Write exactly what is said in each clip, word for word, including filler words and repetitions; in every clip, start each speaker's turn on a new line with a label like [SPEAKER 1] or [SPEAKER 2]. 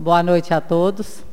[SPEAKER 1] Boa noite a todos.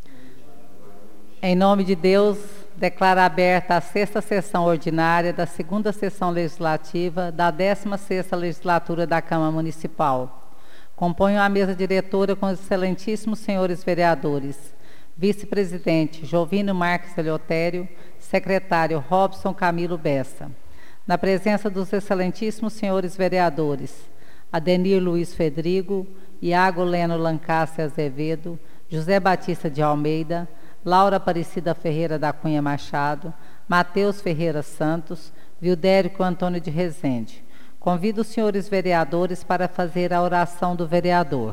[SPEAKER 1] Em nome de Deus, declaro aberta a sexta sessão ordinária da segunda sessão legislativa da décima sexta legislatura da Câmara Municipal. Componho a mesa diretora com os excelentíssimos senhores vereadores. Vice-presidente Jovino Marques Eleutério, secretário Robson Camilo Bessa. Na presença dos excelentíssimos senhores vereadores, Adenir Luiz Fedrigo, Iago Leno Lancaster Azevedo, José Batista de Almeida, Laura Aparecida Ferreira da Cunha Machado, Mateus Ferreira Santos, Vildérico Antônio de Rezende. Convido os senhores vereadores para fazer a oração do vereador.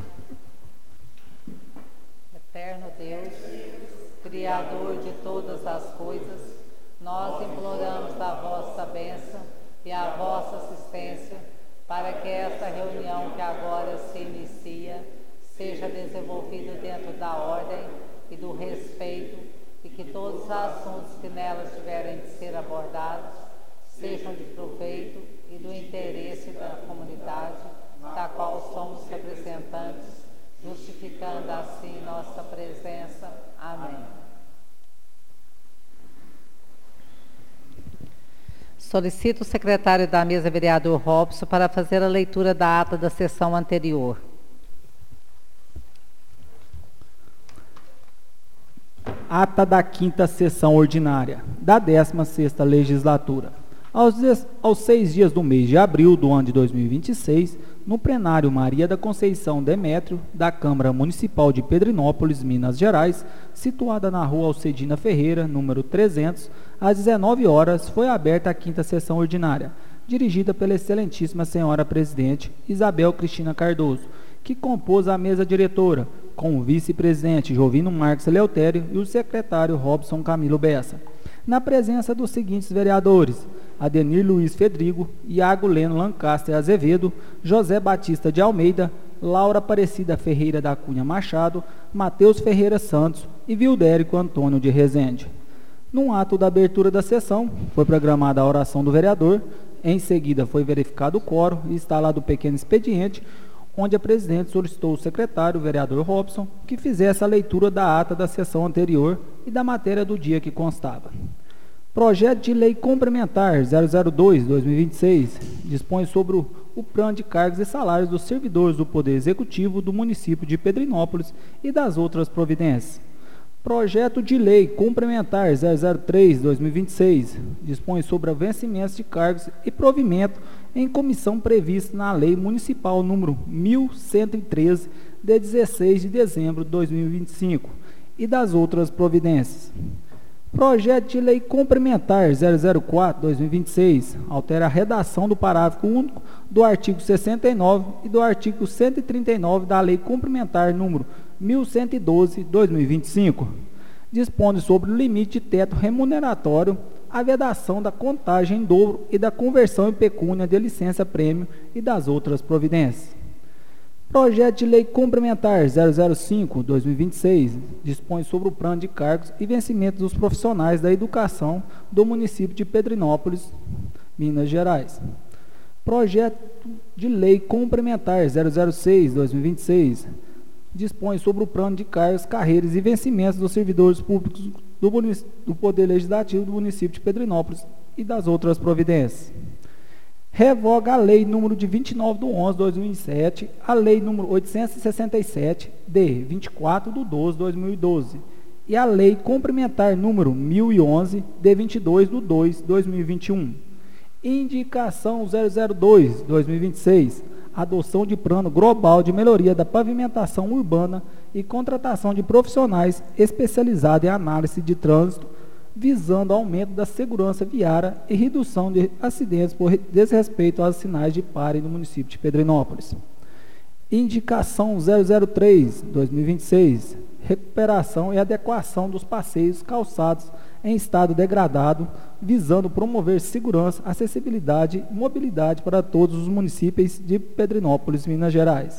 [SPEAKER 1] Eterno Deus, Criador de todas as coisas, nós imploramos a vossa bênção e a vossa assistência para que esta reunião que agora se inicia seja desenvolvida dentro da ordem e do respeito e que todos os assuntos que nelas tiverem de ser abordados sejam de proveito e do interesse da comunidade, da qual somos representantes, justificando assim nossa presença. Amém. Solicito o secretário da mesa, vereador Robson, para fazer a leitura da ata da sessão anterior.
[SPEAKER 2] Ata da quinta sessão ordinária da décima sexta legislatura. Aos, des, aos seis dias do mês de abril do ano de dois mil e vinte e seis, no plenário Maria da Conceição Demétrio, da Câmara Municipal de Pedrinópolis, Minas Gerais, situada na rua Alcedina Ferreira, número trezentos, às dezenove horas, foi aberta a quinta sessão ordinária, dirigida pela excelentíssima senhora presidente Isabel Cristina Cardoso, que compôs a mesa diretora, com o vice-presidente Jovino Marques Eleutério e o secretário Robson Camilo Bessa, na presença dos seguintes vereadores: Adenir Luiz Fedrigo, Iago Leno Lancaster Azevedo, José Batista de Almeida, Laura Aparecida Ferreira da Cunha Machado, Mateus Ferreira Santos e Vildérico Antônio de Rezende. Num ato da abertura da sessão, foi programada a oração do vereador, em seguida foi verificado o quórum e instalado o pequeno expediente, onde a presidente solicitou ao secretário, o vereador Robson, que fizesse a leitura da ata da sessão anterior e da matéria do dia que constava. Projeto de Lei Complementar zero zero dois barra dois mil e vinte e seis dispõe sobre o, o plano de cargos e salários dos servidores do Poder Executivo do município de Pedrinópolis e das outras providências. Projeto de Lei Complementar zero zero três barra dois mil e vinte e seis dispõe sobre o vencimento de cargos e provimento em comissão prevista na Lei Municipal número mil cento e treze, de dezesseis de dezembro de dois mil e vinte e cinco, e das outras providências. Projeto de Lei Complementar zero zero quatro barra dois mil e vinte e seis altera a redação do parágrafo único do artigo sessenta e nove e do artigo cento e trinta e nove da Lei Complementar número mil cento e doze barra dois mil e vinte e cinco, dispõe sobre o limite de teto remuneratório, a vedação da contagem em dobro e da conversão em pecúnia de licença-prêmio e das outras providências. Projeto de Lei Complementar zero zero cinco barra dois mil e vinte e seis dispõe sobre o plano de cargos e vencimento dos profissionais da educação do município de Pedrinópolis, Minas Gerais. Projeto de Lei Complementar zero zero seis barra dois mil e vinte e seis dispõe sobre o plano de cargos, carreiras e vencimentos dos servidores públicos do, do Poder Legislativo do município de Pedrinópolis e das outras providências. Revoga a Lei número de vinte e nove de onze de dois mil e sete, a Lei número oitocentos e sessenta e sete, de vinte e quatro de doze de dois mil e doze, e a Lei Complementar número mil e onze, de vinte e dois de dois de dois mil e vinte e um. Indicação zero zero dois barra dois mil e vinte e seis, adoção de plano global de melhoria da pavimentação urbana e contratação de profissionais especializados em análise de trânsito, visando aumento da segurança viária e redução de acidentes por desrespeito aos sinais de pare no município de Pedrinópolis. Indicação zero zero três barra dois mil e vinte e seis, recuperação e adequação dos passeios calçados em estado degradado, visando promover segurança, acessibilidade e mobilidade para todos os municípios de Pedrinópolis, Minas Gerais.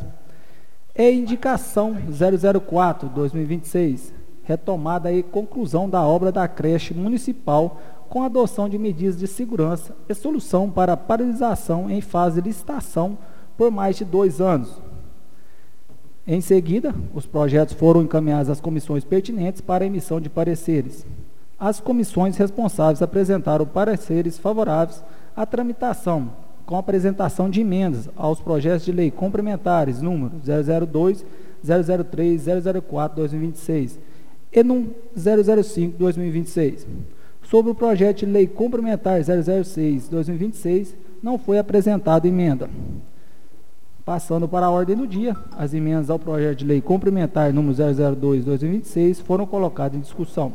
[SPEAKER 2] E indicação zero zero quatro barra dois mil e vinte e seis, retomada e conclusão da obra da creche municipal com adoção de medidas de segurança e solução para a paralisação em fase de licitação por mais de dois anos. Em seguida, os projetos foram encaminhados às comissões pertinentes para a emissão de pareceres. As comissões responsáveis apresentaram pareceres favoráveis à tramitação, com apresentação de emendas aos projetos de lei complementares número zero zero dois, zero zero três, zero zero quatro, dois mil e vinte e seis e número zero zero cinco, dois mil e vinte e seis. Sobre o projeto de lei complementar zero zero seis, dois mil e vinte e seis, não foi apresentada emenda. Passando para a ordem do dia, as emendas ao projeto de lei complementar número zero zero dois, dois mil e vinte e seis foram colocadas em discussão.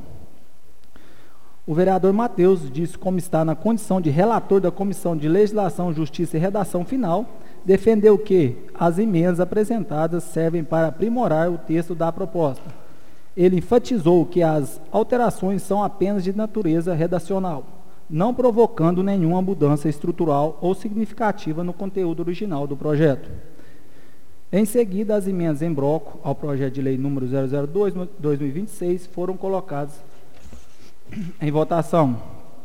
[SPEAKER 2] O vereador Matheus disse, como está na condição de relator da Comissão de Legislação, Justiça e Redação Final, defendeu que as emendas apresentadas servem para aprimorar o texto da proposta. Ele enfatizou que as alterações são apenas de natureza redacional, não provocando nenhuma mudança estrutural ou significativa no conteúdo original do projeto. Em seguida, as emendas em bloco ao projeto de lei número zero zero dois, dois mil e vinte e seis foram colocadas em votação,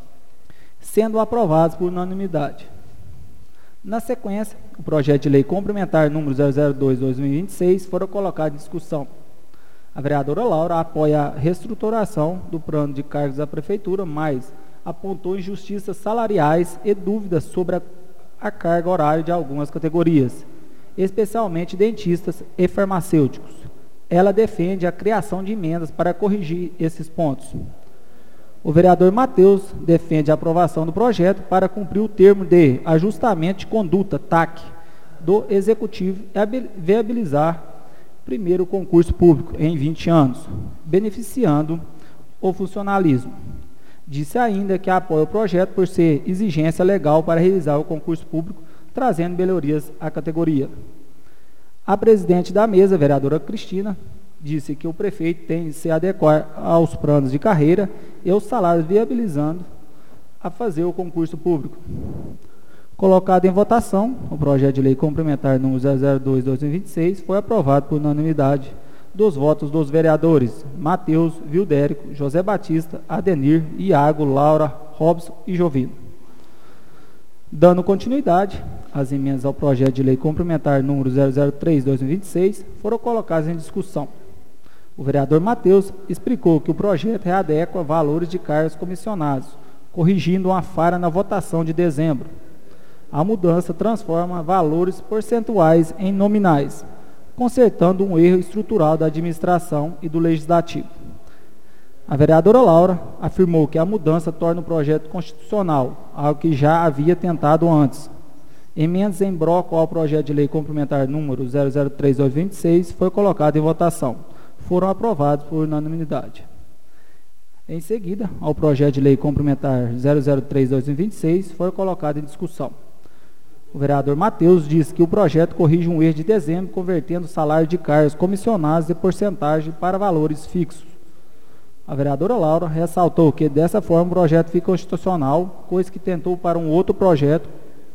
[SPEAKER 2] sendo aprovadas por unanimidade. Na sequência, o projeto de lei complementar número zero zero dois, dois mil e vinte e seis foram colocados em discussão. A vereadora Laura apoia a reestruturação do plano de cargos da Prefeitura, mas apontou injustiças salariais e dúvidas sobre a, a carga horária de algumas categorias, especialmente dentistas e farmacêuticos. Ela defende a criação de emendas para corrigir esses pontos. O vereador Matheus defende a aprovação do projeto para cumprir o termo de ajustamento de conduta, T A C, do Executivo e viabilizar primeiro concurso público em vinte anos, beneficiando o funcionalismo. Disse ainda que apoia o projeto por ser exigência legal para realizar o concurso público, trazendo melhorias à categoria. A presidente da mesa, vereadora Cristina, disse que o prefeito tem de se adequar aos planos de carreira e os salários, viabilizando a fazer o concurso público. Colocado em votação, o projeto de lei complementar número zero zero dois, dois mil e vinte e seis foi aprovado por unanimidade dos votos dos vereadores Matheus, Vildérico, José Batista, Adenir, Iago, Laura, Robson e Jovino. Dando continuidade, as emendas ao projeto de lei complementar número zero zero três, dois mil e vinte e seis foram colocadas em discussão. O vereador Matheus explicou que o projeto readequa valores de cargos comissionados, corrigindo uma falha na votação de dezembro. A mudança transforma valores percentuais em nominais, consertando um erro estrutural da administração e do legislativo. A vereadora Laura afirmou que a mudança torna o projeto constitucional, algo que já havia tentado antes. Emendas em bloco ao projeto de lei complementar número zero zero três, dois mil e vinte e seis foi colocado em votação. Foram aprovados por unanimidade. Em seguida, ao projeto de lei complementar zero zero três, dois mil e vinte e seis foi colocado em discussão. O vereador Matheus disse que o projeto corrige um erro de dezembro, convertendo o salário de cargos comissionados de porcentagem para valores fixos. A vereadora Laura ressaltou que, dessa forma, o projeto fica constitucional, coisa que tentou para um outro projeto.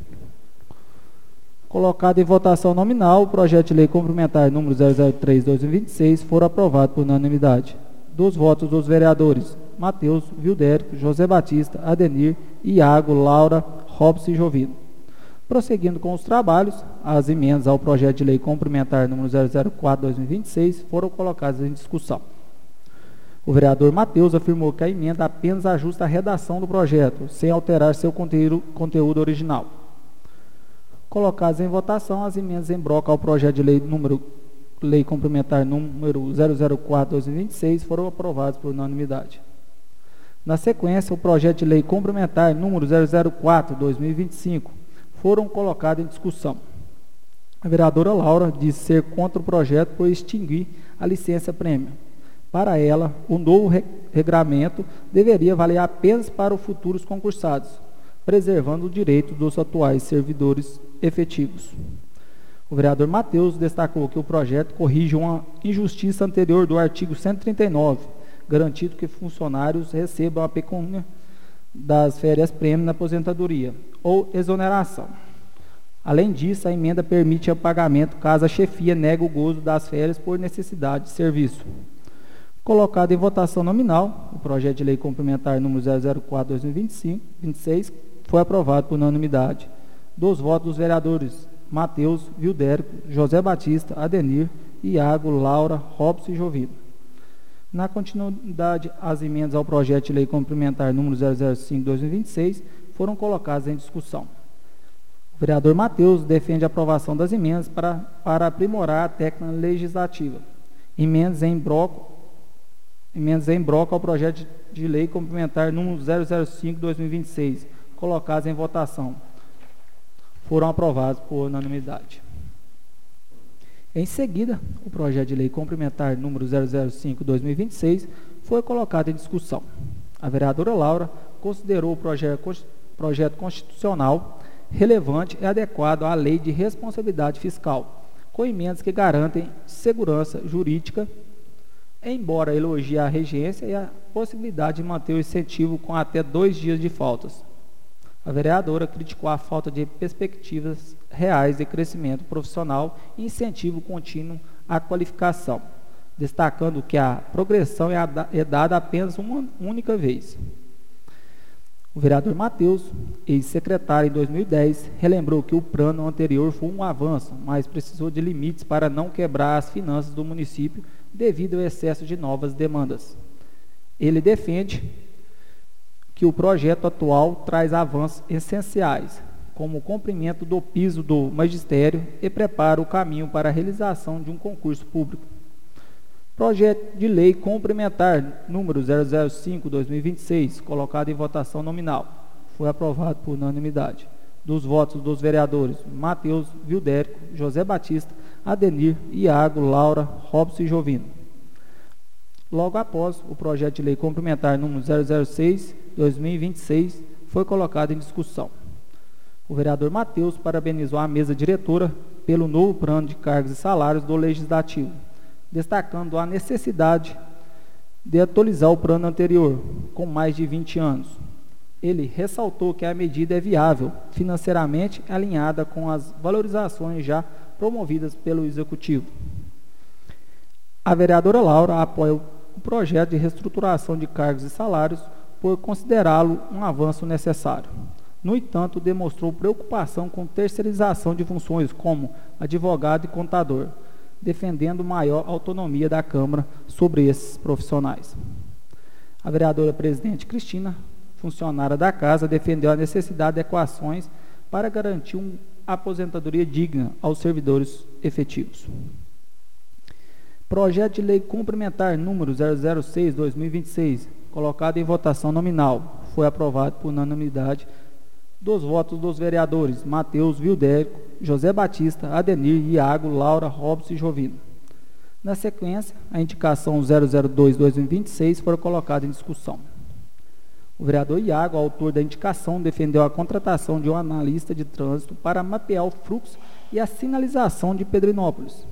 [SPEAKER 2] Colocado em votação nominal, o projeto de lei complementar número zero zero três, dois mil e vinte e seis foram aprovados por unanimidade dos votos dos vereadores Matheus, Vildérico, José Batista, Adenir, Iago, Laura, Robson e Jovino. Prosseguindo com os trabalhos, as emendas ao projeto de lei complementar número zero zero quatro, dois mil e vinte e seis foram colocadas em discussão. O vereador Matheus afirmou que a emenda apenas ajusta a redação do projeto, sem alterar seu conteúdo, conteúdo original. Colocadas em votação, as emendas em bloco ao projeto de lei número lei complementar número zero zero quatro, dois mil e vinte e seis foram aprovadas por unanimidade. Na sequência, o projeto de lei complementar número zero zero quatro, dois mil e vinte e cinco foram colocados em discussão. A vereadora Laura disse ser contra o projeto por extinguir a licença prêmio. Para ela, o novo re regramento deveria valer apenas para os futuros concursados, preservando o direito dos atuais servidores efetivos. O vereador Matheus destacou que o projeto corrige uma injustiça anterior do artigo cento e trinta e nove, garantindo que funcionários recebam a pecúnia das férias prêmio na aposentadoria ou exoneração. Além disso, a emenda permite o pagamento caso a chefia negue o gozo das férias por necessidade de serviço. Colocado em votação nominal, o projeto de lei complementar número zero zero quatro, dois mil e vinte e cinco, vinte e seis foi aprovado por unanimidade dos votos dos vereadores Matheus, Vildérico, José Batista, Adenir, Iago, Laura, Robson e Jovino. Na continuidade, as emendas ao projeto de lei complementar número zero zero cinco barra dois mil e vinte e seis foram colocadas em discussão. O vereador Matheus defende a aprovação das emendas para, para aprimorar a técnica legislativa. Emendas em bloco, emendas em bloco ao projeto de lei complementar número zero zero cinco barra dois mil e vinte e seis, colocadas em votação. Foram aprovadas por unanimidade. Em seguida, o projeto de lei complementar número zero zero cinco barra dois mil e vinte e seis foi colocado em discussão. A vereadora Laura considerou o projeto, projeto constitucional relevante e adequado à lei de responsabilidade fiscal, com emendas que garantem segurança jurídica, embora elogie a regência e a possibilidade de manter o incentivo com até dois dias de faltas. A vereadora criticou a falta de perspectivas reais de crescimento profissional e incentivo contínuo à qualificação, destacando que a progressão é dada apenas uma única vez. O vereador Matheus, ex-secretário em dois mil e dez, relembrou que o plano anterior foi um avanço, mas precisou de limites para não quebrar as finanças do município devido ao excesso de novas demandas. Ele defende que o projeto atual traz avanços essenciais, como o cumprimento do piso do magistério e prepara o caminho para a realização de um concurso público. Projeto de lei complementar número zero zero cinco barra dois mil e vinte e seis, colocado em votação nominal, foi aprovado por unanimidade. Dos votos dos vereadores Matheus, Vildérico, José Batista, Adenir, Iago, Laura, Robson e Jovino. Logo após, o projeto de lei complementar número zero zero seis barra dois mil e vinte e seis foi colocado em discussão. O vereador Matheus parabenizou a mesa diretora pelo novo plano de cargos e salários do Legislativo, destacando a necessidade de atualizar o plano anterior, com mais de vinte anos. Ele ressaltou que a medida é viável, financeiramente alinhada com as valorizações já promovidas pelo Executivo. A vereadora Laura apoia o projeto de reestruturação de cargos e salários por considerá-lo um avanço necessário. No entanto, demonstrou preocupação com terceirização de funções como advogado e contador, defendendo maior autonomia da Câmara sobre esses profissionais. A vereadora presidente Cristina, funcionária da Casa, defendeu a necessidade de adequações para garantir uma aposentadoria digna aos servidores efetivos. Projeto de lei complementar número zero zero seis barra dois mil e vinte e seis, colocado em votação nominal, foi aprovado por unanimidade dos votos dos vereadores Matheus, Vildérico, José Batista, Adenir, Iago, Laura, Robson e Jovino. Na sequência, a indicação zero zero dois barra dois mil e vinte e seis foi colocada em discussão. O vereador Iago, autor da indicação, defendeu a contratação de um analista de trânsito para mapear o fluxo e a sinalização de Pedrinópolis.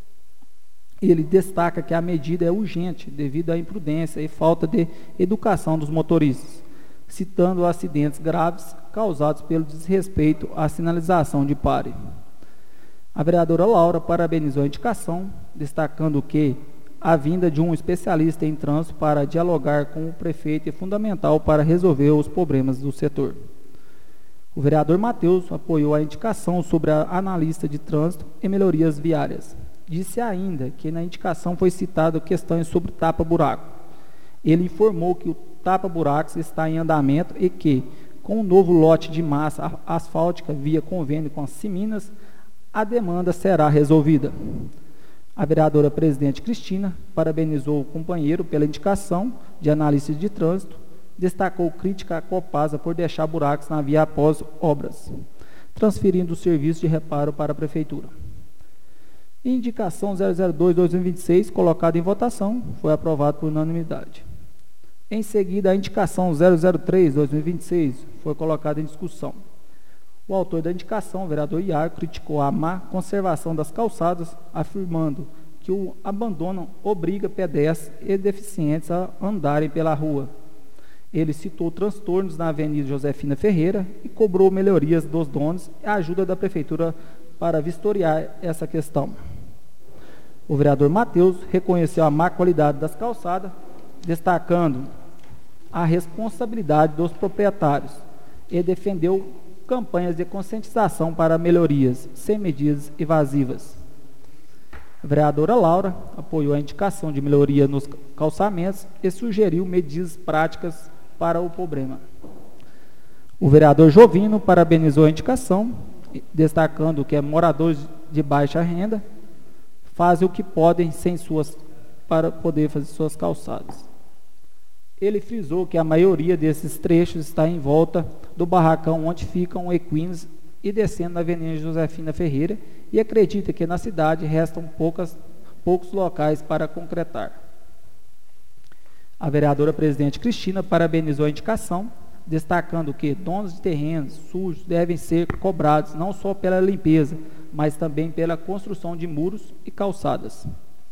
[SPEAKER 2] Ele destaca que a medida é urgente devido à imprudência e falta de educação dos motoristas, citando acidentes graves causados pelo desrespeito à sinalização de pare. A vereadora Laura parabenizou a indicação, destacando que a vinda de um especialista em trânsito para dialogar com o prefeito é fundamental para resolver os problemas do setor. O vereador Matheus apoiou a indicação sobre a analista de trânsito e melhorias viárias. Disse ainda que na indicação foi citado questões sobre tapa-buraco. Ele informou que o tapa-buracos está em andamento e que, com o novo lote de massa asfáltica via convênio com as Seminas, a demanda será resolvida. A vereadora presidente Cristina parabenizou o companheiro pela indicação de analista de trânsito, destacou crítica à Copasa por deixar buracos na via após obras, transferindo o serviço de reparo para a Prefeitura. Indicação zero zero dois barra dois mil e vinte e seis, colocada em votação, foi aprovado por unanimidade. Em seguida, a indicação zero zero três barra dois mil e vinte e seis foi colocada em discussão. O autor da indicação, o vereador Iago, criticou a má conservação das calçadas, afirmando que o abandono obriga pedestres e deficientes a andarem pela rua. Ele citou transtornos na Avenida Josefina Ferreira e cobrou melhorias dos donos e a ajuda da Prefeitura para vistoriar essa questão. O vereador Matheus reconheceu a má qualidade das calçadas, destacando a responsabilidade dos proprietários e defendeu campanhas de conscientização para melhorias, sem medidas evasivas. A vereadora Laura apoiou a indicação de melhoria nos calçamentos e sugeriu medidas práticas para o problema. O vereador Jovino parabenizou a indicação, destacando que moradores de baixa renda fazem o que podem sem suas, para poder fazer suas calçadas. Ele frisou que a maioria desses trechos está em volta do barracão onde ficam equinos e descendo na Avenida Josefina Ferreira, e acredita que na cidade restam poucas, poucos locais para concretar. A vereadora presidente Cristina parabenizou a indicação, destacando que donos de terrenos sujos devem ser cobrados não só pela limpeza, mas também pela construção de muros e calçadas.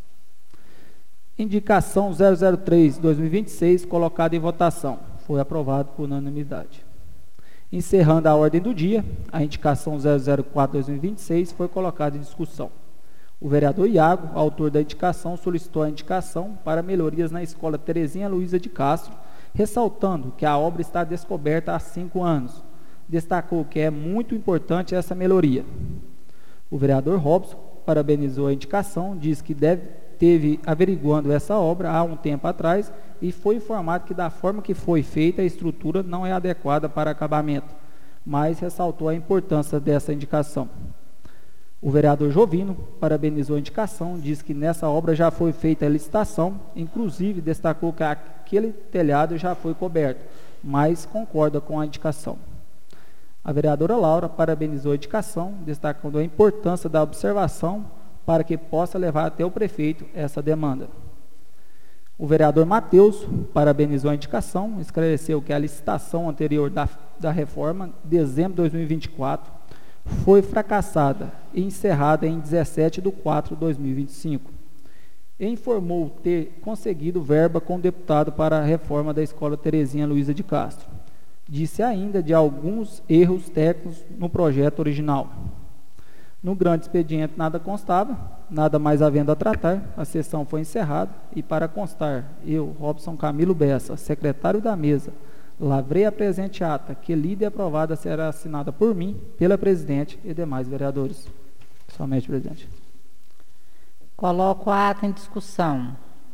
[SPEAKER 2] Indicação zero zero três barra dois mil e vinte e seis, colocada em votação. Foi aprovado por unanimidade. Encerrando a ordem do dia, a indicação zero zero quatro barra dois mil e vinte e seis foi colocada em discussão. O vereador Iago, autor da indicação, solicitou a indicação para melhorias na Escola Terezinha Luiza de Castro, ressaltando que a obra está descoberta há cinco anos. Destacou que é muito importante essa melhoria. O vereador Robson parabenizou a indicação, diz que deve, teve averiguando essa obra há um tempo atrás e foi informado que da forma que foi feita a estrutura não é adequada para acabamento, mas ressaltou a importância dessa indicação. O vereador Jovino parabenizou a indicação, diz que nessa obra já foi feita a licitação, inclusive destacou que aquele telhado já foi coberto, mas concorda com a indicação. A vereadora Laura parabenizou a indicação, destacando a importância da observação para que possa levar até o prefeito essa demanda. O vereador Matheus parabenizou a indicação, esclareceu que a licitação anterior da, da reforma, dezembro de dois mil e vinte e quatro, foi fracassada e encerrada em dezessete de quatro de dois mil e vinte e cinco. E informou ter conseguido verba com o deputado para a reforma da Escola Terezinha Luiza de Castro. Disse ainda de alguns erros técnicos no projeto original. No grande expediente nada constava, nada mais havendo a tratar, a sessão foi encerrada e, para constar, eu, Robson Camilo Bessa, secretário da mesa, lavrei a presente ata, que lida e aprovada será assinada por mim, pela presidente e demais vereadores. Somente, presidente.
[SPEAKER 1] Coloco a ata em discussão.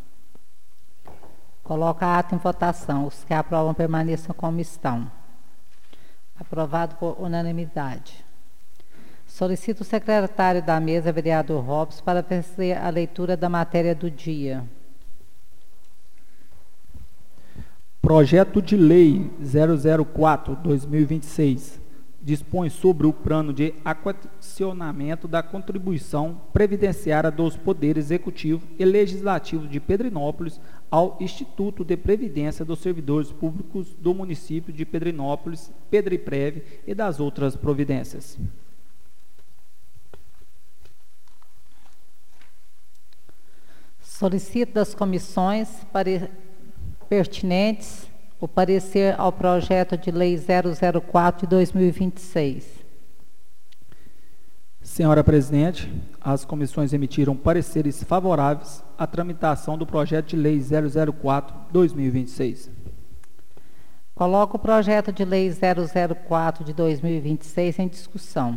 [SPEAKER 1] Coloco a ata em votação. Os que aprovam permaneçam como estão. Aprovado por unanimidade. Solicito o secretário da mesa, vereador Robson, para fazer a leitura da matéria do dia.
[SPEAKER 2] Projeto de Lei zero zero quatro barra dois mil e vinte e seis dispõe sobre o plano de equacionamento da contribuição previdenciária dos poderes executivo e legislativo de Pedrinópolis ao Instituto de Previdência dos Servidores Públicos do município de Pedrinópolis, Pedriprev e das outras providências.
[SPEAKER 1] Solicito das comissões pare... pertinentes o parecer ao projeto de lei zero zero quatro de dois mil e vinte e seis.
[SPEAKER 2] Senhora presidente, as comissões emitiram pareceres favoráveis à tramitação do projeto de lei zero zero quatro de dois mil e vinte e seis.
[SPEAKER 1] Coloco o projeto de lei zero zero quatro de dois mil e vinte e seis em discussão.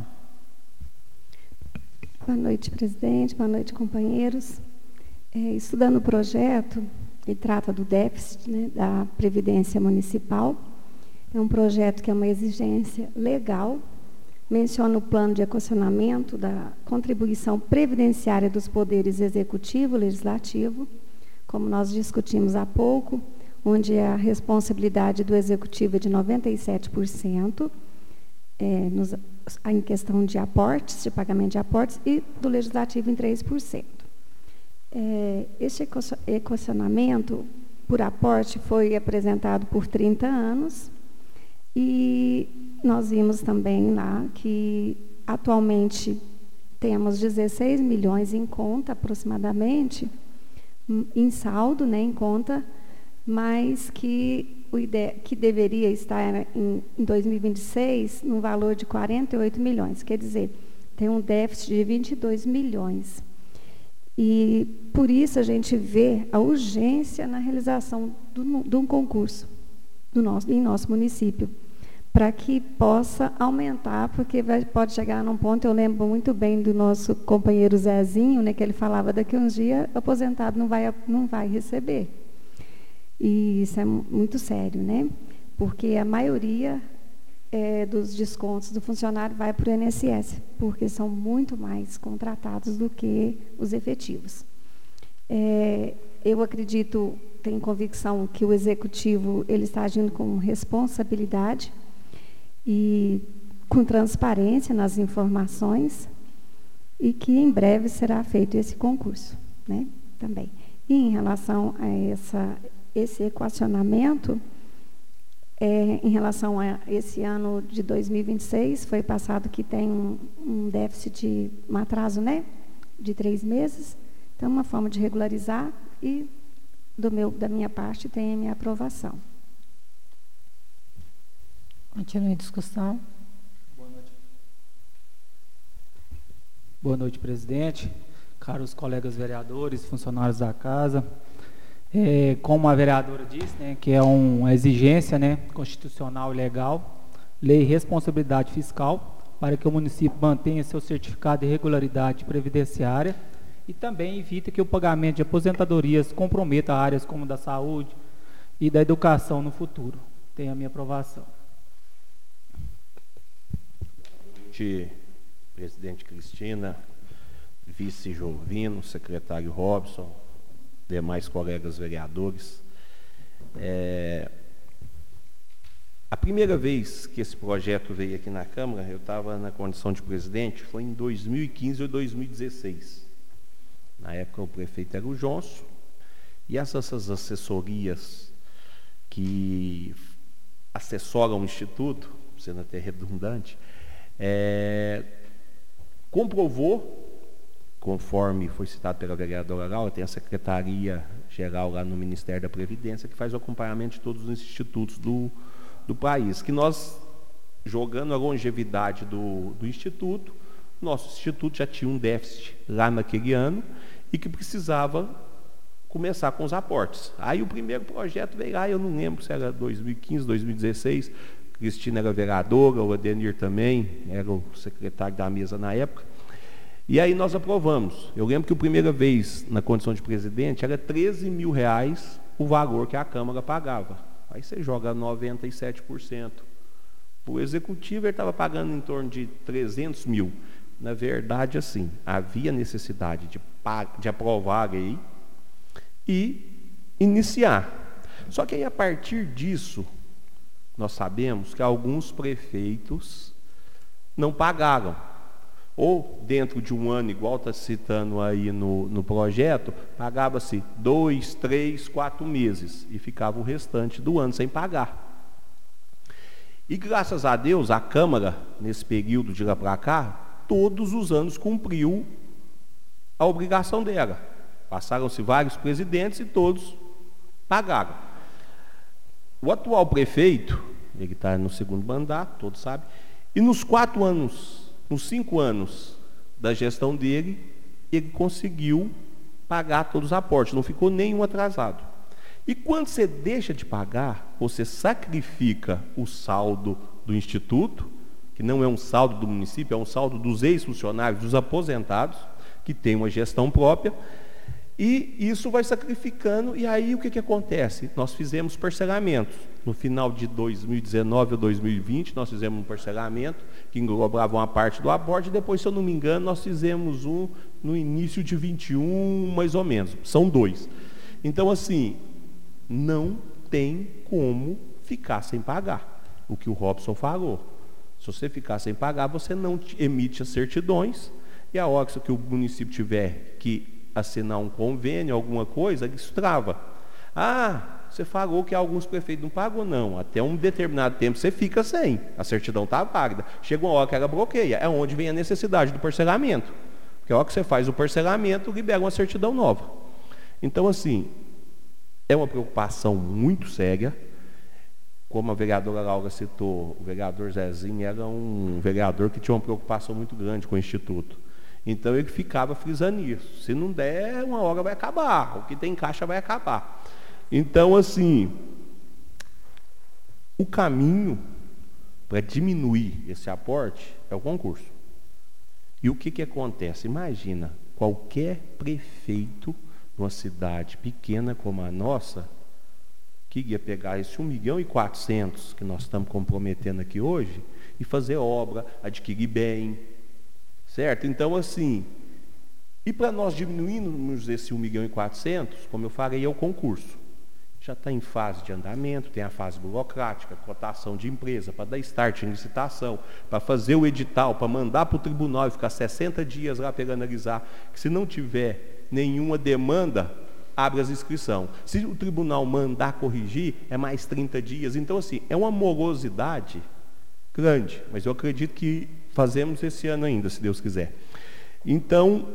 [SPEAKER 3] Boa noite, presidente. Boa noite, companheiros. É, estudando o projeto, ele trata do déficit, né, da Previdência Municipal. É um projeto que é uma exigência legal, menciona o plano de equacionamento da contribuição previdenciária dos poderes executivo e legislativo, como nós discutimos há pouco, onde a responsabilidade do executivo é de noventa e sete por cento, é, nos, em questão de aportes, de pagamento de aportes, e do legislativo em três por cento. É, este equacionamento por aporte foi apresentado por trinta anos e nós vimos também lá que atualmente temos dezesseis milhões em conta, aproximadamente, em saldo, né, em conta, mas que, o ide que deveria estar em, em dois mil e vinte e seis no valor de quarenta e oito milhões, quer dizer, tem um déficit de vinte e dois milhões. E, por isso, a gente vê a urgência na realização do, de um concurso do nosso, em nosso município, para que possa aumentar, porque vai, pode chegar num ponto, eu lembro muito bem do nosso companheiro Zezinho, né, que ele falava, daqui a uns dias o aposentado não vai, não vai receber. E isso é muito sério, né? Porque a maioria é, dos descontos do funcionário vai para o I N S S, porque são muito mais contratados do que os efetivos. É, eu acredito, tenho convicção que o executivo ele está agindo com responsabilidade e com transparência nas informações e que em breve será feito esse concurso, né? Também. E em relação a essa, esse equacionamento, é, em relação a esse ano de dois mil e vinte e seis, foi passado que tem um, um déficit, um atraso, né, de três meses. Então, uma forma de regularizar e, do meu, da minha parte, tem a minha aprovação.
[SPEAKER 1] Continue a discussão.
[SPEAKER 2] Boa noite. Boa noite, presidente, caros colegas vereadores, funcionários da casa. É, como a vereadora disse, né, que é um, uma exigência, né, constitucional e legal, lei e responsabilidade fiscal, para que o município mantenha seu certificado de regularidade previdenciária e também evite que o pagamento de aposentadorias comprometa áreas como da saúde e da educação no futuro. Tem a minha aprovação.
[SPEAKER 4] Presidente Cristina, vice Jovino, secretário Robson, demais colegas vereadores. É, a primeira vez que esse projeto veio aqui na Câmara, eu estava na condição de presidente, foi em dois mil e quinze ou dois mil e dezesseis. Na época o prefeito era o Johnson, e essas, essas assessorias que assessoram o Instituto, sendo até redundante, é, comprovou, conforme foi citado pela vereadora Laura, tem a Secretaria-Geral lá no Ministério da Previdência, que faz o acompanhamento de todos os institutos do, do país, que nós, jogando a longevidade do, do Instituto, nosso Instituto já tinha um déficit lá naquele ano e que precisava começar com os aportes. Aí o primeiro projeto veio lá, eu não lembro se era dois mil e quinze, dois mil e dezesseis, Cristina era vereadora, o Adenir também, era o secretário da mesa na época. E aí nós aprovamos. Eu lembro que a primeira vez, na condição de presidente, era treze mil reais o valor que a Câmara pagava. Aí você joga noventa e sete por cento. O executivo ele estava pagando em torno de trezentos mil. Na verdade, assim, havia necessidade de, de aprovar a lei e iniciar. Só que aí, a partir disso, nós sabemos que alguns prefeitos não pagaram. Ou, dentro de um ano, igual está citando aí no, no projeto, pagava-se dois, três, quatro meses e ficava o restante do ano sem pagar. E, graças a Deus, a Câmara, nesse período de lá para cá, todos os anos cumpriu a obrigação dela. Passaram-se vários presidentes e todos pagaram. O atual prefeito, ele está no segundo mandato, todos sabem, e nos quatro anos, nos cinco anos da gestão dele, ele conseguiu pagar todos os aportes, não ficou nenhum atrasado. E quando você deixa de pagar, você sacrifica o saldo do Instituto, que não é um saldo do município, é um saldo dos ex-funcionários, dos aposentados, que tem uma gestão própria, e isso vai sacrificando, e aí o que, que acontece? Nós fizemos parcelamentos. No final de dois mil e dezenove ou dois mil e vinte, nós fizemos um parcelamento que englobava uma parte do aporte, e depois, se eu não me engano, nós fizemos um no início de vinte e um, mais ou menos. São dois. Então, assim, não tem como ficar sem pagar. O que o Robson falou. Se você ficar sem pagar, você não emite as certidões, e a hora que o município tiver que assinar um convênio, alguma coisa, isso trava. Ah, você falou que alguns prefeitos não pagam, não. Até um determinado tempo você fica sem. A certidão está válida. Chega uma hora que ela bloqueia. É onde vem a necessidade do parcelamento. Porque a hora que você faz o parcelamento, libera uma certidão nova. Então, assim, é uma preocupação muito séria. Como a vereadora Laura citou, o vereador Zezinho era um vereador que tinha uma preocupação muito grande com o Instituto. Então ele ficava frisando isso. Se não der, uma hora vai acabar. O que tem caixa vai acabar. Então, assim, o caminho para diminuir esse aporte é o concurso. E o que, que acontece? Imagina, qualquer prefeito de uma cidade pequena como a nossa, que ia pegar esse um milhão e quatrocentos que nós estamos comprometendo aqui hoje, e fazer obra, adquirir bem, certo? Então, assim, e para nós diminuirmos esse um milhão e quatrocentos, como eu falei, é o concurso. Já está em fase de andamento, tem a fase burocrática, cotação de empresa, para dar start em licitação, para fazer o edital, para mandar para o tribunal e ficar sessenta dias lá para analisar, que se não tiver nenhuma demanda, abre as inscrições. Se o tribunal mandar corrigir, é mais trinta dias. Então, assim, é uma morosidade grande, mas eu acredito que fazemos esse ano ainda, se Deus quiser. Então,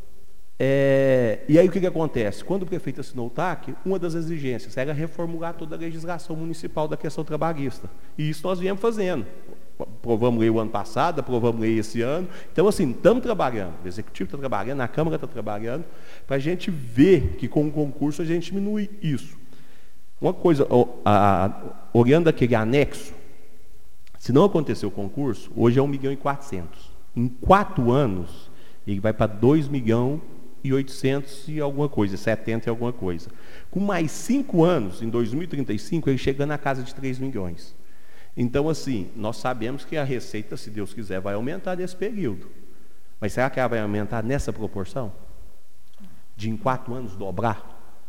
[SPEAKER 4] É, e aí o que, que acontece? Quando o prefeito assinou o T A C, uma das exigências era reformular toda a legislação municipal da questão trabalhista. E isso nós viemos fazendo. Aprovamos lei o ano passado, aprovamos lei esse ano. Então, assim, estamos trabalhando. O Executivo está trabalhando, a Câmara está trabalhando, para a gente ver que com o concurso a gente diminui isso. Uma coisa, a, a, olhando aquele anexo, se não acontecer o concurso, hoje é um milhão e quatrocentos. Em quatro anos, ele vai para dois milhões e oitocentos e alguma coisa, setenta e alguma coisa. Com mais cinco anos, em dois mil e trinta e cinco, ele chega na casa de três milhões. Então, assim, nós sabemos que a receita, se Deus quiser, vai aumentar nesse período. Mas será que ela vai aumentar nessa proporção? De em quatro anos dobrar?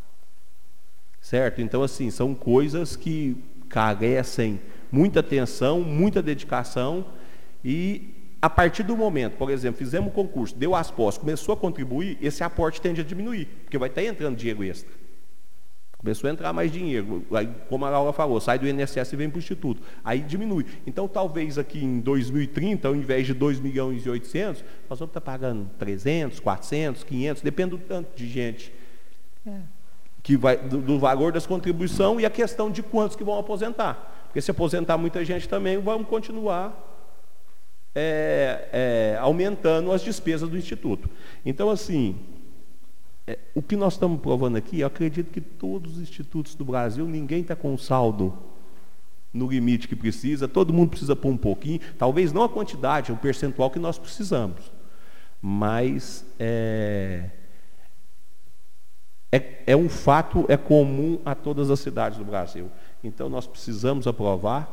[SPEAKER 4] Certo? Então, assim, são coisas que carecem muita atenção, muita dedicação e a partir do momento, por exemplo, fizemos o concurso, deu as posses, começou a contribuir, esse aporte tende a diminuir, porque vai estar entrando dinheiro extra. Começou a entrar mais dinheiro, aí, como a Laura falou, sai do I N S S e vem para o Instituto, aí diminui. Então, talvez aqui em dois mil e trinta, ao invés de dois milhões e oitocentos, nós vamos estar pagando trezentos, quatrocentos, quinhentos, depende do tanto de gente, é. que vai, do, do valor das contribuições e a questão de quantos que vão aposentar. Porque se aposentar muita gente também, vamos continuar É, é, aumentando as despesas do Instituto. Então, assim, é, o que nós estamos provando aqui, eu acredito que todos os institutos do Brasil, ninguém está com saldo no limite que precisa, todo mundo precisa pôr um pouquinho, talvez não a quantidade, o percentual que nós precisamos, mas é, é, é um fato, é comum a todas as cidades do Brasil. Então, nós precisamos aprovar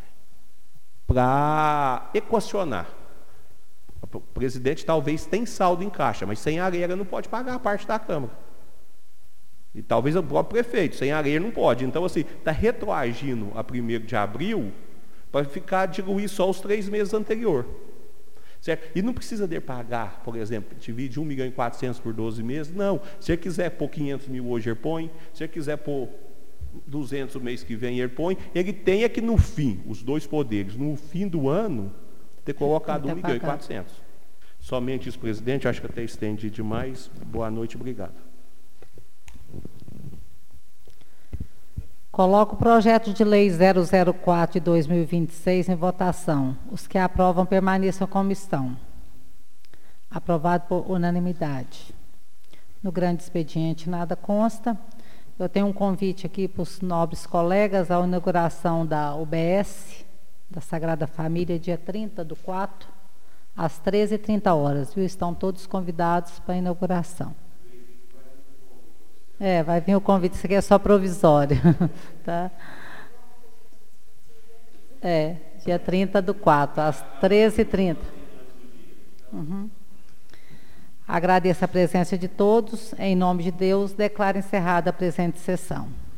[SPEAKER 4] para equacionar. O presidente talvez tenha saldo em caixa, mas sem areia não pode pagar a parte da Câmara. E talvez o próprio prefeito, sem areia não pode. Então, assim, está retroagindo a primeiro de abril para ficar, diluir só os três meses anterior. Certo? E não precisa de pagar, por exemplo, divide um milhão e quatrocentos por doze meses. Não. Se ele quiser pôr quinhentos mil hoje, ele põe. Se ele quiser pôr duzentos o mês que vem, ele põe, ele tem é que no fim, os dois poderes, no fim do ano, ter colocado um milhão e quatrocentos. Somente isso, presidente, acho que até estendi demais. Boa noite, obrigado.
[SPEAKER 1] Coloco o projeto de lei zero zero quatro de dois mil e vinte e seis em votação. Os que aprovam permaneçam como estão. Aprovado por unanimidade. No grande expediente nada consta. Eu tenho um convite aqui para os nobres colegas à inauguração da U B S, da Sagrada Família, dia trinta do quatro, às treze e trinta horas, viu? Estão todos convidados para a inauguração. É, vai vir o convite, isso aqui é só provisório. Tá? É, dia trinta do quatro, às treze e trinta. Uhum. Agradeço a presença de todos. Em nome de Deus, declaro encerrada a presente sessão.